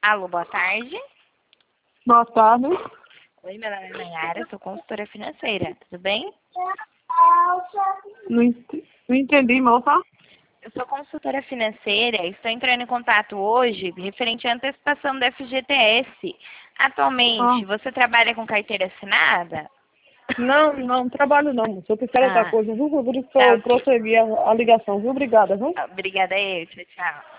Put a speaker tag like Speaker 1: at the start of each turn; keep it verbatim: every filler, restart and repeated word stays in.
Speaker 1: Alô, boa tarde.
Speaker 2: Boa tarde.
Speaker 1: Oi, meu nome é Nayara, sou consultora financeira, tudo bem?
Speaker 2: Não, ent- não entendi, moça.
Speaker 1: Eu sou consultora financeira e estou entrando em contato hoje referente à antecipação do F G T S.
Speaker 2: Ah,
Speaker 1: Atualmente, você trabalha com carteira assinada?
Speaker 2: não, não trabalho não. Se eu precisar outra
Speaker 1: Ah,
Speaker 2: coisa, viu? Por isso que
Speaker 1: tá
Speaker 2: eu
Speaker 1: ok.
Speaker 2: prossegui a, a ligação, viu? Obrigada, viu?
Speaker 1: Obrigada aí, tchau, tchau.